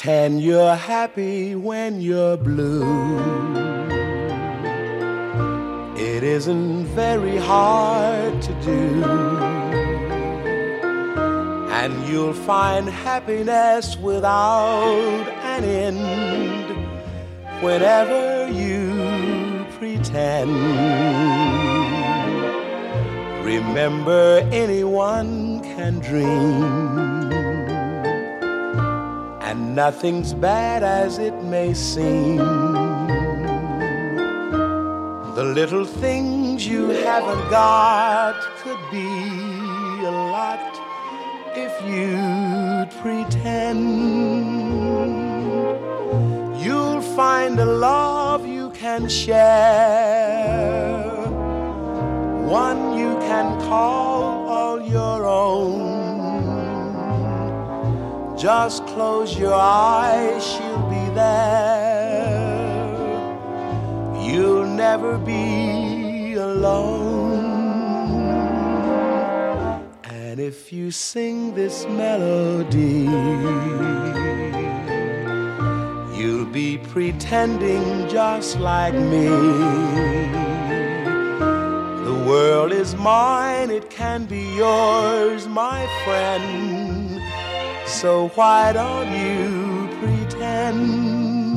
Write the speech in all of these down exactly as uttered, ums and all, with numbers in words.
Pretend you're happy when you're blue. It isn't very hard to do, and you'll find happiness without an end whenever you pretend. Remember, anyone can dream, and nothing's bad as it may seem. The little things you haven't got could be a lot if you'd pretend. You'll find a love you can share, one you can call all your own. Just close your eyes, she'll be there. You'll never be alone. And if you sing this melody, you'll be pretending just like me. The world is mine, it can be yours, my friend. So why don't you pretend?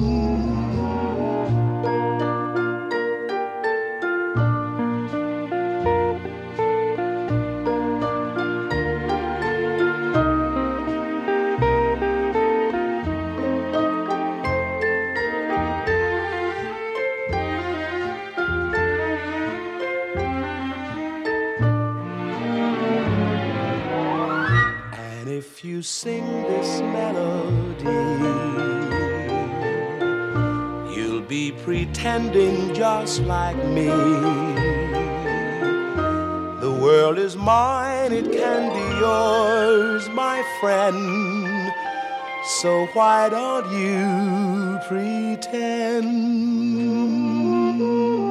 If you sing this melody, you'll be pretending just like me. The world is mine, it can be yours, my friend. So why don't you pretend?